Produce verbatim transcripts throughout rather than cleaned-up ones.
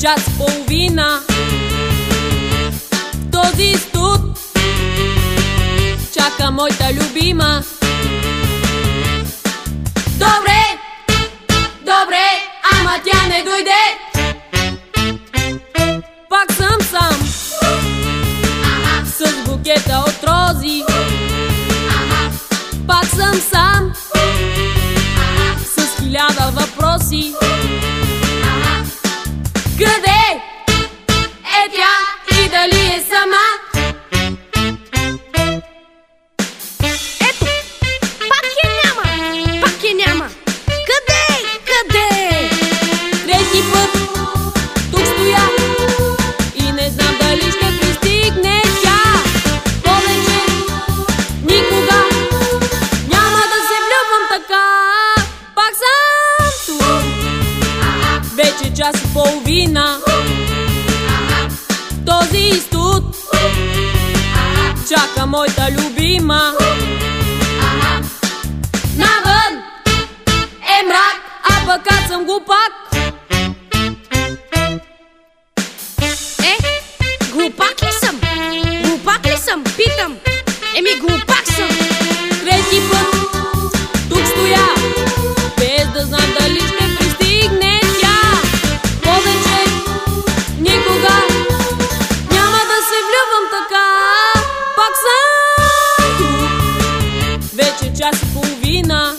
час и половина. В този студ чака моята любима. Добре, добре, ама тя не дойде. Пак съм сам с букета от рози. Пак съм сам с хиляда въпроси. Къде е тя и дали е сама? Ето, пак я няма, пак я няма. Къде, къде? Трети път тук стоя и не знам дали ще пристигне тя. Повече никога няма да се влюбвам така. Пак съм тук, вече час и половина. Този студ чака моята любима. Навън е мрак, а пък аз съм глупак. Е, глупак ли съм? Глупак ли съм? Питам. Еми, глупак съм. Трети път тук стоя, без да знам дали ще пристигне тя. Повече никога няма да се влюбвам така. Пак съм тук, вече час и половина.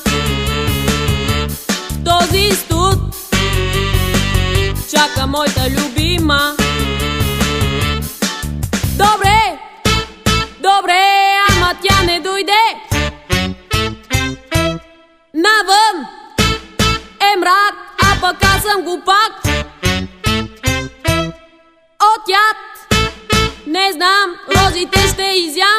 В този студ чака моята любима. Добре, добре, ама тя не дойде. Навън е мрак, а пък аз съм глупак. От яд не знам, розите ще изям.